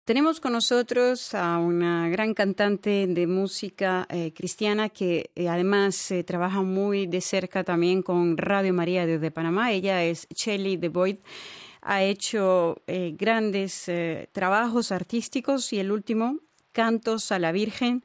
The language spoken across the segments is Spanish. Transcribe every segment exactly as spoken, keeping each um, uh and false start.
Tenemos con nosotros a una gran cantante de música eh, cristiana que eh, además eh, trabaja muy de cerca también con Radio María desde Panamá. Ella es Shelly DeVoid. Ha hecho eh, grandes eh, trabajos artísticos y el último, Cantos a la Virgen,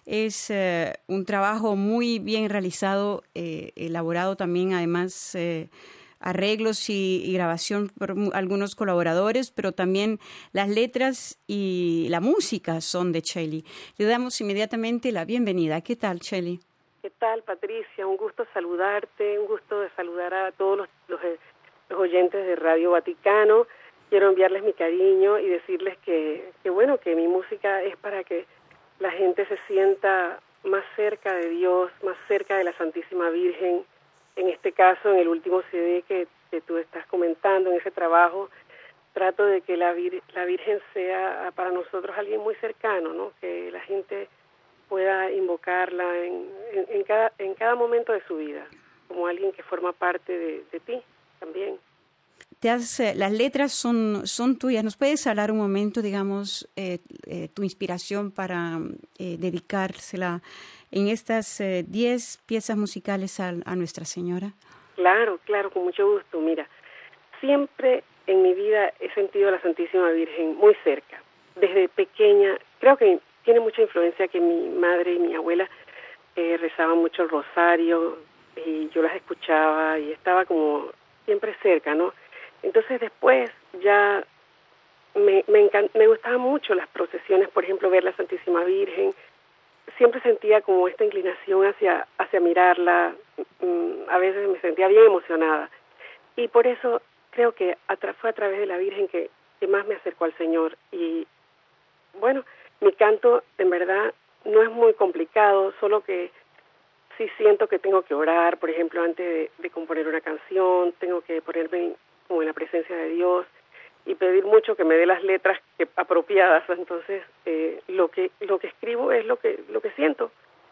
es eh, un trabajo muy bien realizado, eh, elaborado también además eh, arreglos y, y grabación por algunos colaboradores, pero también las letras y la música son de Shelly. Le damos inmediatamente la bienvenida. ¿Qué tal, Shelly? ¿Qué tal, Patricia? Un gusto saludarte, un gusto de saludar a todos los, los, los oyentes de Radio Vaticano. Quiero enviarles mi cariño y decirles que, que, bueno, que mi música es para que la gente se sienta más cerca de Dios, más cerca de la Santísima Virgen. En este caso, en el último C D que, que tú estás comentando, en ese trabajo, trato de que la, vir, la Virgen sea para nosotros alguien muy cercano, ¿no? Que la gente pueda invocarla en, en, en, cada, en cada momento de su vida, como alguien que forma parte de, de ti también. Te has, eh, las letras son, son tuyas. ¿Nos puedes hablar un momento, digamos, eh, eh, tu inspiración para eh, dedicársela en estas diez eh, piezas musicales a, a Nuestra Señora? Claro, claro, con mucho gusto. Mira, siempre en mi vida he sentido a la Santísima Virgen muy cerca. Desde pequeña, creo que tiene mucha influencia que mi madre y mi abuela eh, rezaban mucho el rosario y yo las escuchaba y estaba como siempre cerca, ¿no? Entonces después ya me, me, encant- me gustaban mucho las procesiones, por ejemplo, ver la Santísima Virgen. Siempre sentía como esta inclinación hacia, hacia mirarla, mm, a veces me sentía bien emocionada. Y por eso creo que a tra- fue a través de la Virgen que, que más me acercó al Señor. Y bueno, mi canto en verdad no es muy complicado, solo que sí siento que tengo que orar, por ejemplo, antes de, de componer una canción, tengo que ponerme como en la presencia de Dios y pedir mucho que me dé las letras que, apropiadas. Entonces, eh, lo que lo que escribo es lo que lo que siento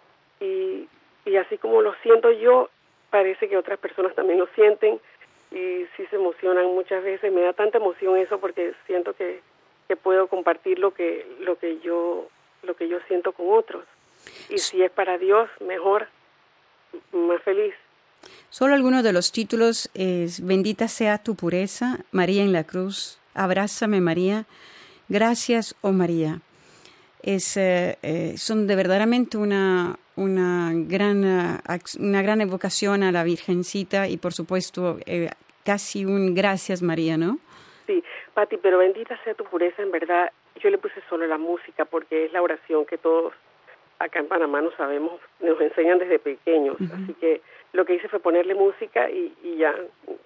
y y así como lo siento yo, parece que otras personas también lo sienten y sí se emocionan muchas veces. Me da tanta emoción eso porque siento que que puedo compartir lo que lo que yo lo que yo siento con otros y si es para Dios, mejor, más feliz. Solo algunos de los títulos es Bendita sea tu pureza, María en la cruz, Abrázame María, Gracias, oh María. Es, eh, eh, son de verdaderamente una, una, gran, uh, una gran evocación a la Virgencita y por supuesto eh, casi un Gracias María, ¿no? Sí, Pati, pero bendita sea tu pureza, en verdad, yo le puse solo la música porque es la oración que todos acá en Panamá no sabemos, nos enseñan desde pequeños, uh-huh. Así que lo que hice fue ponerle música y, y ya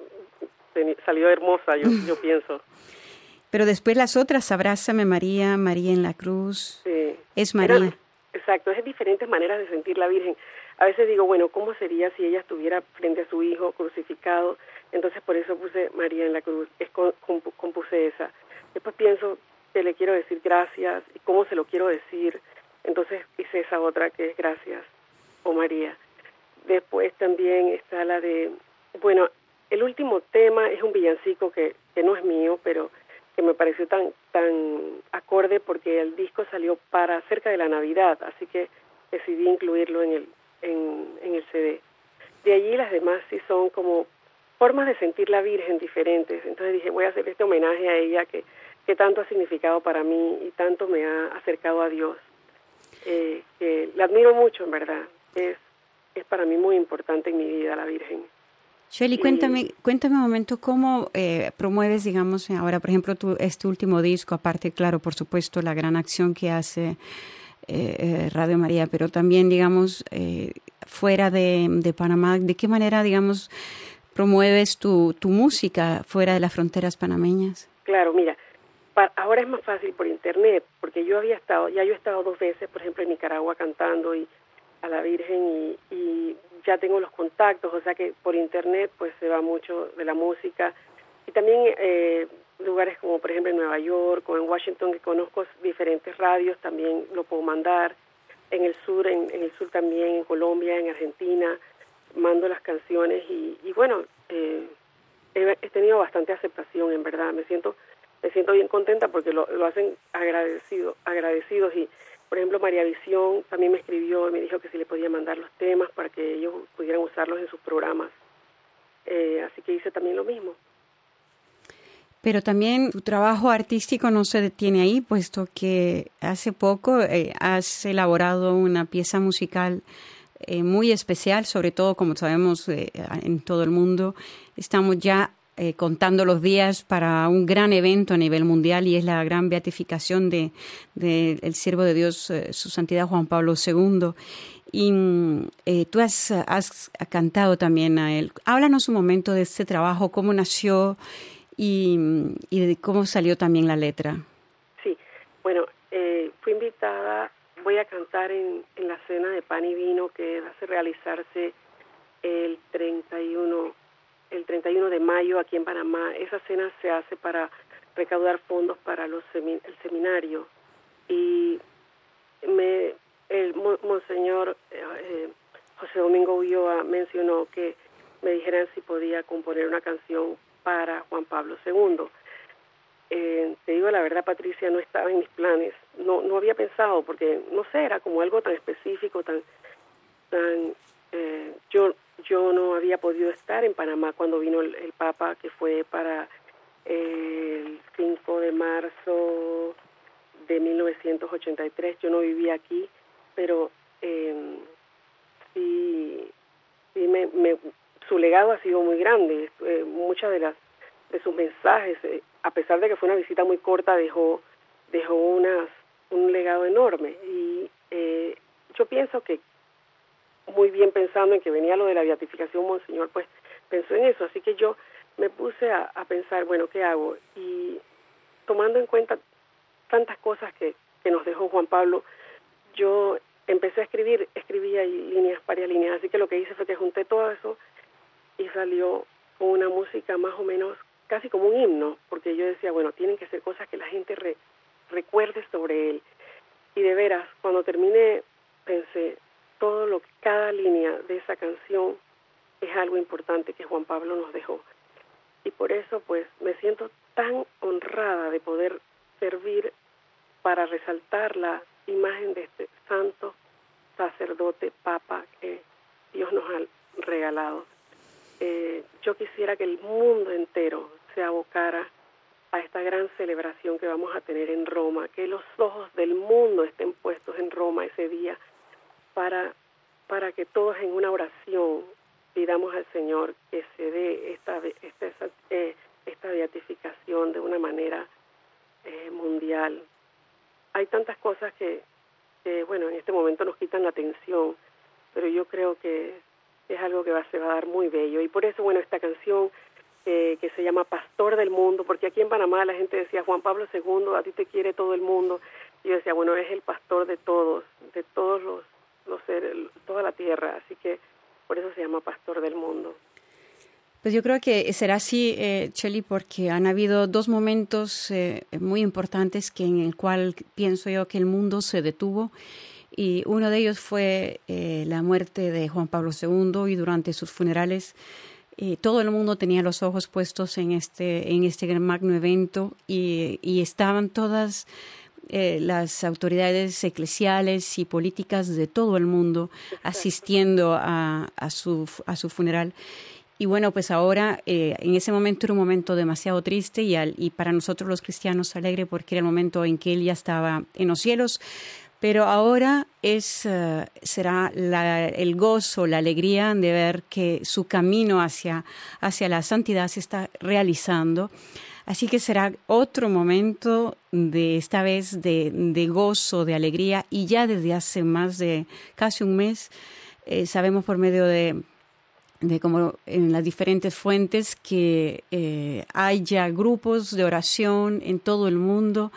salió hermosa, yo, yo pienso. Pero después las otras, Abrázame María, María en la cruz, sí. Es María. Era, exacto, es diferentes maneras de sentir la Virgen. A veces digo, bueno, ¿cómo sería si ella estuviera frente a su hijo crucificado? Entonces por eso puse María en la cruz, es con, compuse esa. Después pienso que le quiero decir gracias y cómo se lo quiero decir. Entonces hice esa otra que es Gracias, oh María. Después también está la de, bueno, el último tema es un villancico que, que no es mío, pero que me pareció tan tan acorde porque el disco salió para cerca de la Navidad, así que decidí incluirlo en el en, en el C D. De allí las demás sí son como formas de sentir la Virgen diferentes. Entonces dije, voy a hacer este homenaje a ella que, que tanto ha significado para mí y tanto me ha acercado a Dios. Eh, que la admiro mucho, en verdad. Es, es para mí muy importante en mi vida la Virgen. Shelly, cuéntame, cuéntame un momento cómo eh, promueves, digamos, ahora, por ejemplo, tu, este último disco, aparte, claro, por supuesto, la gran acción que hace eh, eh, Radio María, pero también, digamos, eh, fuera de, de Panamá, ¿de qué manera, digamos, promueves tu, tu música fuera de las fronteras panameñas? Claro, mira, pa- ahora es más fácil por internet, porque yo había estado, ya yo he estado dos veces, por ejemplo, en Nicaragua cantando y a la Virgen y, y ya tengo los contactos, o sea que por internet pues se va mucho de la música y también eh, lugares como por ejemplo en Nueva York o en Washington que conozco diferentes radios también lo puedo mandar, en el sur, en, en el sur también, en Colombia, en Argentina, mando las canciones y, y bueno, eh, he, he tenido bastante aceptación en verdad, me siento me siento bien contenta porque lo, lo hacen agradecido, agradecidos. Y, por ejemplo, María Visión también me escribió y me dijo que si le podía mandar los temas para que ellos pudieran usarlos en sus programas. Eh, así que hice también lo mismo. Pero también tu trabajo artístico no se detiene ahí, puesto que hace poco eh, has elaborado una pieza musical eh, muy especial, sobre todo, como sabemos, eh, en todo el mundo. Estamos ya eh, contando los días para un gran evento a nivel mundial y es la gran beatificación de, de el siervo de Dios, eh, su santidad Juan Pablo segundo. Y eh, tú has, has cantado también a él. Háblanos un momento de este trabajo, cómo nació y, y de cómo salió también la letra. Sí, bueno, eh, fui invitada, voy a cantar en, en la cena de pan y vino que va a realizarse el treinta y uno, el treinta y uno de mayo aquí en Panamá. Esa cena se hace para recaudar fondos para los semin, el seminario. Y me, el monseñor eh, José Domingo Ulloa mencionó que me dijeran si podía componer una canción para Juan Pablo segundo. Eh, te digo la verdad, Patricia, no estaba en mis planes, no no había pensado, porque no sé, era como algo tan específico, tan tan eh, yo yo no había podido estar en Panamá cuando vino el, el Papa, que fue para eh, el cinco de marzo de mil novecientos ochenta y tres. Yo no vivía aquí, pero eh, sí, sí me, me su legado ha sido muy grande. Eh, muchas de las de sus mensajes, eh, a pesar de que fue una visita muy corta, dejó dejó unas un legado enorme. Y eh, yo pienso que muy bien, pensando en que venía lo de la beatificación, Monseñor pues pensó en eso, así que yo me puse a, a pensar, bueno, ¿qué hago? Y tomando en cuenta tantas cosas que, que nos dejó Juan Pablo, yo empecé a escribir, escribí ahí líneas, varias líneas, así que lo que hice fue que junté todo eso y salió con una música más o menos casi como un himno, porque yo decía, bueno, tienen que ser cosas que la gente re, recuerde sobre él. Y de veras, cuando terminé, pensé, todo lo que, cada línea de esa canción es algo importante que Juan Pablo nos dejó. Y por eso, pues, me siento tan honrada de poder servir para resaltar la imagen de este santo sacerdote, papa, que Dios nos ha regalado. Eh, yo quisiera que el mundo entero se abocara a esta gran celebración que vamos a tener en Roma, que los ojos del mundo estén puestos en Roma ese día, para, para que todos en una oración pidamos al Señor que se dé esta, esta, esta, eh, esta beatificación de una manera eh, mundial. Hay tantas cosas que, que, bueno, en este momento nos quitan la atención, pero yo creo que es algo que va, se va a dar muy bello. Y por eso, bueno, esta canción eh, que se llama Pastor del Mundo, porque aquí en Panamá la gente decía, Juan Pablo segundo, a ti te quiere todo el mundo. Y yo decía, bueno, es el pastor de todos, de todos los, los seres, toda la tierra, así que por eso se llama Pastor del Mundo. Pues yo creo que será así, eh, Chely, porque han habido dos momentos eh, muy importantes que en el cual pienso yo que el mundo se detuvo. Y uno de ellos fue eh, la muerte de Juan Pablo segundo, y durante sus funerales eh, todo el mundo tenía los ojos puestos en este en este magno evento y, y estaban todas eh, las autoridades eclesiales y políticas de todo el mundo asistiendo a, a, su, a su funeral. Y bueno, pues ahora, eh, en ese momento era un momento demasiado triste y, al, y para nosotros los cristianos alegre, porque era el momento en que él ya estaba en los cielos. Pero ahora es uh, será la, el gozo, la alegría de ver que su camino hacia, hacia la santidad se está realizando. Así que será otro momento de esta vez de, de gozo, de alegría. Y ya desde hace más de casi un mes eh, sabemos por medio de, de como en las diferentes fuentes que eh, hay ya grupos de oración en todo el mundo.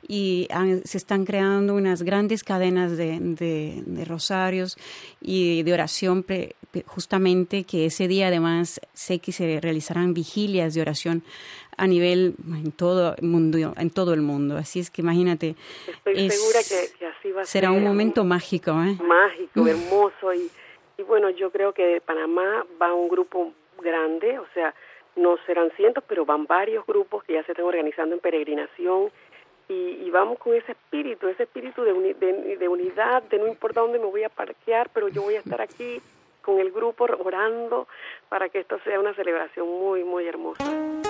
Y han, se están creando unas grandes cadenas de, de, de rosarios y de oración, pre, justamente que ese día además sé que se realizarán vigilias de oración a nivel en todo el mundo, en todo el mundo. Así es que imagínate. Estoy es, segura que, que así va a será ser. Será un momento un, mágico, ¿eh? Mágico, hermoso. Y, y bueno, yo creo que de Panamá va un grupo grande, o sea, no serán cientos, pero van varios grupos que ya se están organizando en peregrinación y, y vamos con ese espíritu, ese espíritu de, uni, de, de unidad, de no importa dónde me voy a parquear, pero yo voy a estar aquí con el grupo orando para que esto sea una celebración muy, muy hermosa.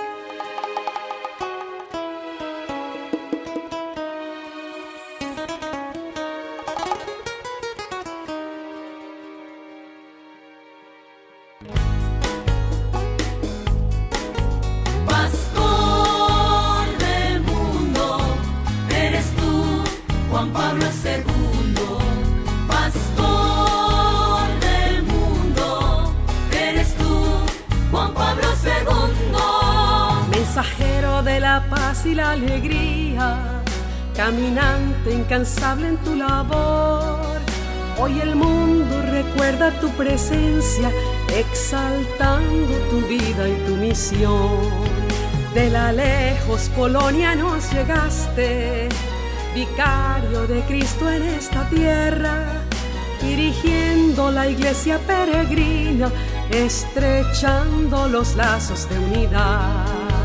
Y la alegría, caminante incansable en tu labor. Hoy el mundo recuerda tu presencia, exaltando tu vida y tu misión. De la lejos Polonia nos llegaste, vicario de Cristo en esta tierra, dirigiendo la iglesia peregrina, estrechando los lazos de unidad.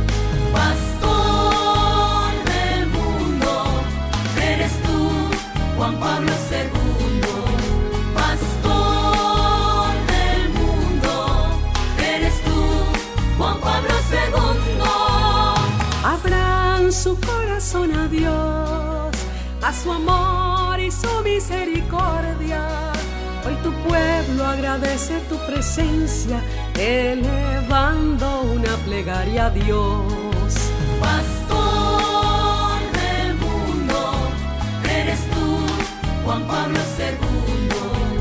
Juan Pablo segundo, pastor del mundo, eres tú, Juan Pablo segundo. Abran su corazón a Dios, a su amor y su misericordia. Hoy tu pueblo agradece tu presencia, elevando una plegaria a Dios. Pastor del mundo, eres tú, Juan Pablo segundo,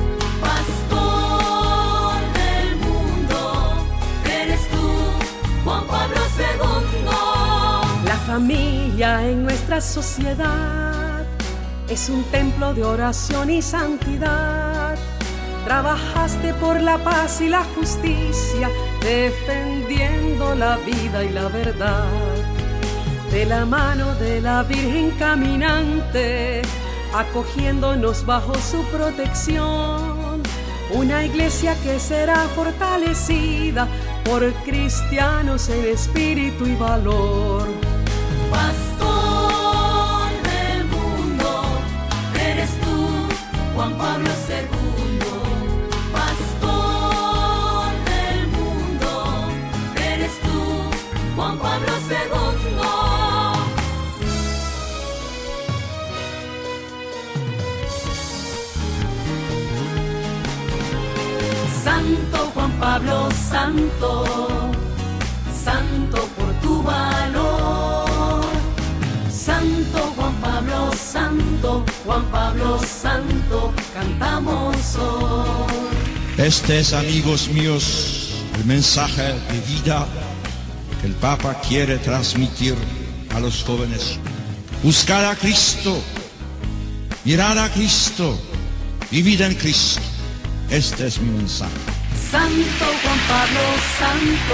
pastor del mundo, eres tú, Juan Pablo segundo. La familia en nuestra sociedad es un templo de oración y santidad. Trabajaste por la paz y la justicia, defendiendo la vida y la verdad. De la mano de la Virgen caminante, acogiéndonos bajo su protección, una iglesia que será fortalecida por cristianos en espíritu y valor. Pastor del mundo, eres tú, Juan Pablo segundo, pastor del mundo, eres tú, Juan Pablo segundo. Santo Juan Pablo, santo, santo por tu valor. Santo Juan Pablo, santo, Juan Pablo, santo, cantamos hoy. Este es, amigos míos, el mensaje de vida que el Papa quiere transmitir a los jóvenes. Buscar a Cristo, mirar a Cristo, vivir en Cristo. Este es mi mensaje. Santo Juan Pablo, santo,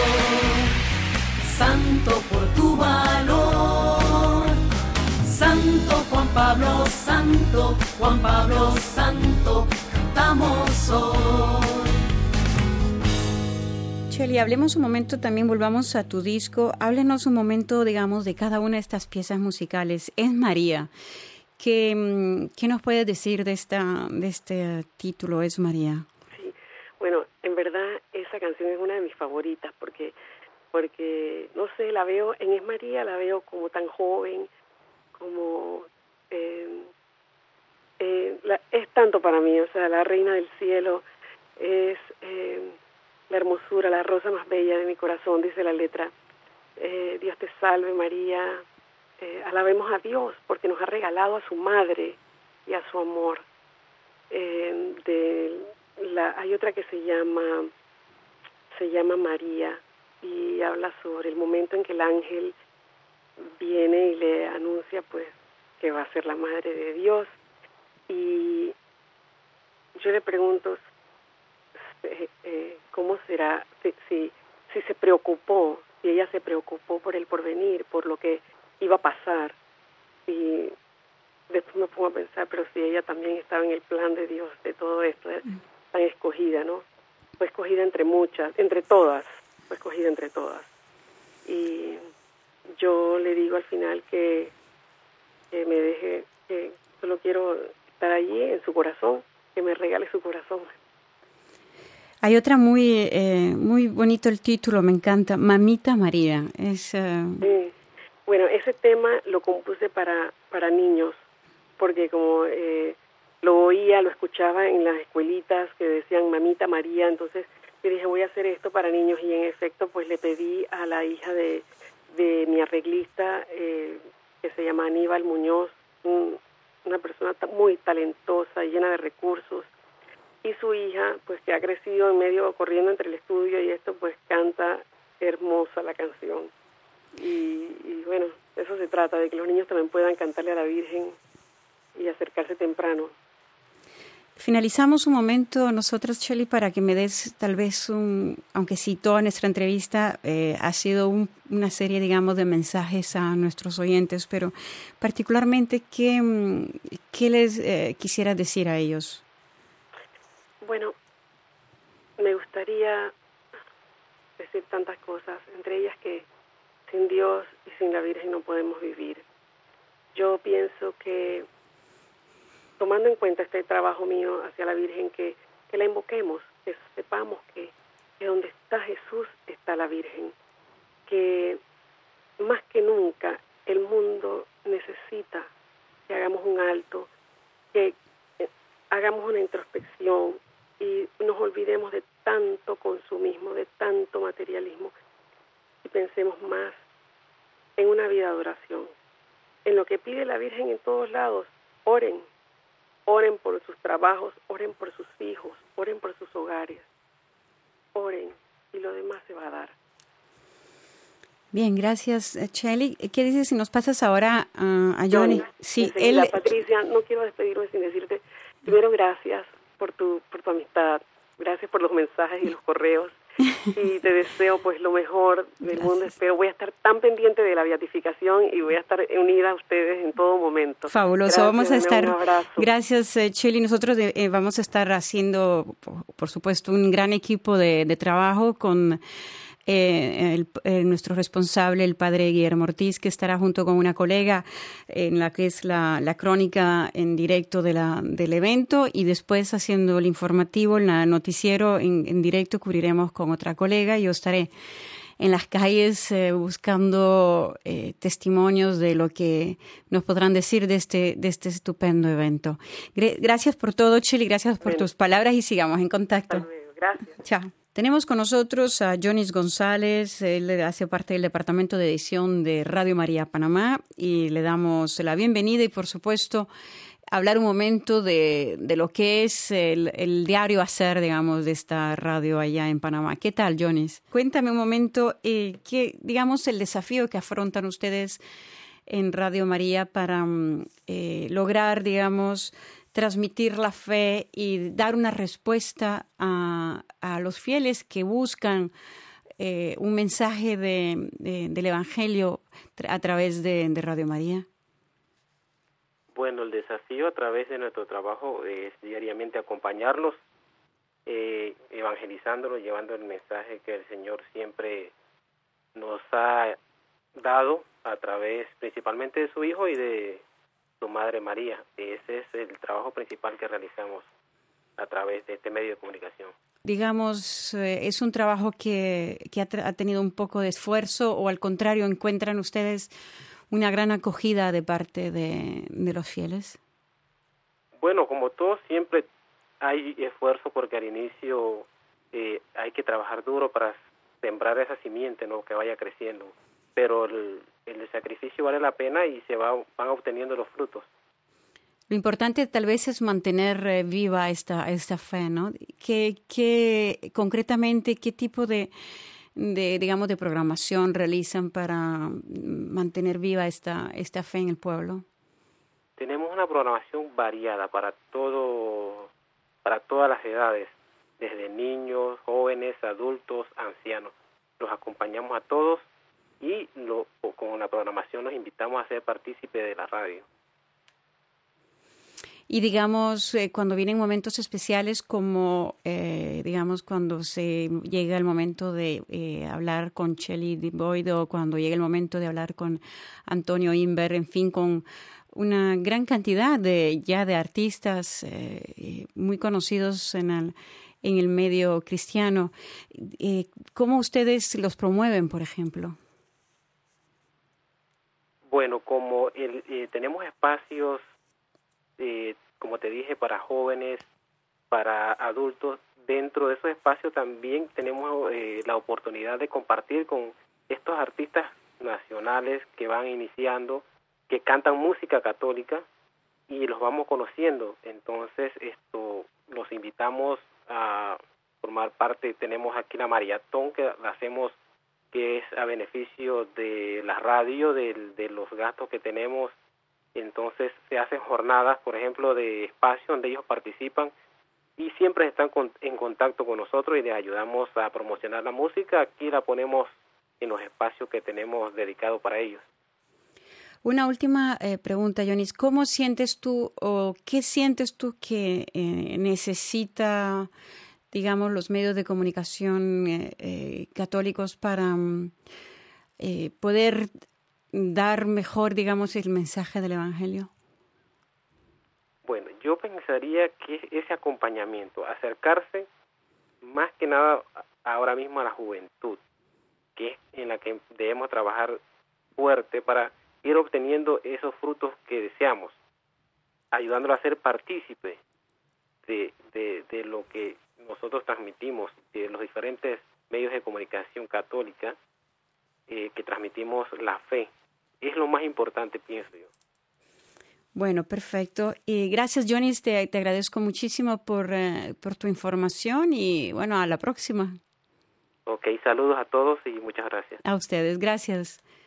santo por tu valor. Santo Juan Pablo, santo, Juan Pablo, santo, cantamos hoy. Chely, hablemos un momento, también volvamos a tu disco. Háblenos un momento, digamos, de cada una de estas piezas musicales. Es María. ¿Qué, qué nos puedes decir de esta de este título, Es María? Sí, bueno, en verdad esa canción es una de mis favoritas porque, porque no sé, la veo, en Es María la veo como tan joven, como eh, eh, la, es tanto para mí, o sea, la reina del cielo es eh, la hermosura, la rosa más bella de mi corazón, dice la letra. Eh, Dios te salve María, eh, alabemos a Dios porque nos ha regalado a su madre y a su amor. Eh, de la, hay otra que se llama se llama María y habla sobre el momento en que el ángel viene y le anuncia pues que va a ser la madre de Dios, y yo le pregunto eh, eh, cómo será si, si si se preocupó, si ella se preocupó por el porvenir, por lo que iba a pasar, y después me pongo a pensar, pero si ella también estaba en el plan de Dios de todo esto, tan escogida, ¿no? Fue escogida entre muchas, entre todas, fue escogida entre todas. y yo le digo al final que, que me deje, que solo quiero estar allí en su corazón, que me regale su corazón. Hay otra muy eh, muy bonito el título, me encanta, Mamita María. Es, uh... sí. Bueno, ese tema lo compuse para, para niños, porque como eh, lo oía, lo escuchaba en las escuelitas que decían Mamita María, entonces yo dije voy a hacer esto para niños y en efecto pues le pedí a la hija de, de mi arreglista eh, que se llama Aníbal Muñoz, un, una persona muy talentosa, llena de recursos, y su hija pues que ha crecido en medio, corriendo entre el estudio y esto, pues canta hermosa la canción. Y, y bueno, eso se trata, de que los niños también puedan cantarle a la Virgen y acercarse temprano. Finalizamos un momento nosotros, Shelly, para que me des tal vez un, aunque sí, toda nuestra entrevista eh, ha sido un, una serie, digamos, de mensajes a nuestros oyentes, pero particularmente, ¿qué, qué les eh, quisiera decir a ellos? Bueno, me gustaría decir tantas cosas, entre ellas que sin Dios y sin la Virgen no podemos vivir. Yo pienso que, tomando en cuenta este trabajo mío hacia la Virgen, que, que la invoquemos, que sepamos que, que donde está Jesús está la Virgen, que más que nunca el mundo necesita que hagamos un alto, que eh, hagamos una introspección y nos olvidemos de tanto consumismo, de tanto materialismo, y pensemos más en una vida de adoración, en lo que pide la Virgen en todos lados. Oren, oren por sus trabajos, oren por sus hijos, oren por sus hogares, oren y lo demás se va a dar. Bien, gracias, Shelly. ¿Qué dices si nos pasas ahora uh, a Johnny? Johnny, sí, él... él... Patricia, no quiero despedirme sin decirte, primero gracias por tu, por tu amistad, gracias por los mensajes y los correos, y te deseo pues lo mejor del Gracias. mundo. Espero, voy a estar tan pendiente de la beatificación y voy a estar unida a ustedes en todo momento. Fabuloso, Gracias, vamos a estar. Un abrazo. Gracias, eh, Shelly. Nosotros eh, vamos a estar haciendo, por, por supuesto, un gran equipo de, de trabajo con eh, el, eh, nuestro responsable, el padre Guillermo Ortiz, que estará junto con una colega en la que es la, la crónica en directo de la, del evento, y después haciendo el informativo, el noticiero en, en directo cubriremos con otra colega. Yo estaré en las calles eh, buscando eh, testimonios de lo que nos podrán decir de este, de este estupendo evento. Gr- gracias por todo, Shelly, gracias por Bueno. tus palabras y sigamos en contacto. Hasta luego. Gracias. Chao. Tenemos con nosotros a Jonis González, él hace parte del departamento de edición de Radio María Panamá, y le damos la bienvenida y, por supuesto, hablar un momento de, de lo que es el, el diario hacer, digamos, de esta radio allá en Panamá. ¿Qué tal, Jonis? Cuéntame un momento, eh, qué, digamos, el desafío que afrontan ustedes en Radio María para eh, lograr, digamos, transmitir la fe y dar una respuesta a, a los fieles que buscan eh, un mensaje de, de, del Evangelio a través de, de Radio María. Bueno, el desafío a través de nuestro trabajo es diariamente acompañarlos, eh, evangelizándolos, llevando el mensaje que el Señor siempre nos ha dado a través principalmente de su Hijo y de su Madre María. Ese es el trabajo principal que realizamos a través de este medio de comunicación. Digamos, eh, ¿es un trabajo que, que ha, ha tenido un poco de esfuerzo o al contrario encuentran ustedes una gran acogida de parte de, de los fieles? Bueno, como todo, siempre hay esfuerzo porque al inicio eh, hay que trabajar duro para sembrar esa simiente, ¿no?, que vaya creciendo. Pero el, el sacrificio vale la pena y se va, van obteniendo los frutos. Lo importante tal vez es mantener eh, viva esta esta fe, ¿no? ¿Qué, qué, concretamente, qué tipo de, de, digamos, de programación realizan para mantener viva esta, esta fe en el pueblo? Tenemos una programación variada para todo, para todas las edades, desde niños, jóvenes, adultos, ancianos. Los acompañamos a todos y lo, con la programación los invitamos a ser partícipes de la radio. Y digamos, eh, cuando vienen momentos especiales como, eh, digamos, cuando se llega el momento de eh, hablar con Shelley DuBois o cuando llega el momento de hablar con Antonio Inver, en fin, con una gran cantidad de ya de artistas eh, muy conocidos en el, en el medio cristiano. Eh, ¿Cómo ustedes los promueven, por ejemplo? Bueno, como el, eh, tenemos espacios, eh, como te dije, para jóvenes, para adultos, dentro de esos espacios también tenemos eh, la oportunidad de compartir con estos artistas nacionales que van iniciando, que cantan música católica y los vamos conociendo. Entonces, esto los invitamos a formar parte. Tenemos aquí la maratón que la hacemos, que es a beneficio de la radio, de, de los gastos que tenemos. Entonces se hacen jornadas, por ejemplo, de espacio donde ellos participan y siempre están con, en contacto con nosotros y les ayudamos a promocionar la música. Aquí la ponemos en los espacios que tenemos dedicados para ellos. Una última eh, pregunta, Yonis. ¿Cómo sientes tú o qué sientes tú que eh, necesita, digamos, los medios de comunicación eh, eh, católicos para eh, poder dar mejor, digamos, el mensaje del Evangelio? Bueno, yo pensaría que ese acompañamiento, acercarse más que nada ahora mismo a la juventud, que es en la que debemos trabajar fuerte para ir obteniendo esos frutos que deseamos, ayudándolo a ser partícipe de, de, de lo que nosotros transmitimos, de los diferentes medios de comunicación católica, eh, que transmitimos la fe. Es lo más importante, pienso yo. Bueno, perfecto. Y gracias, Yonis, te, te agradezco muchísimo por, eh, por tu información y, bueno, a la próxima. Ok, saludos a todos y muchas gracias. A ustedes, gracias.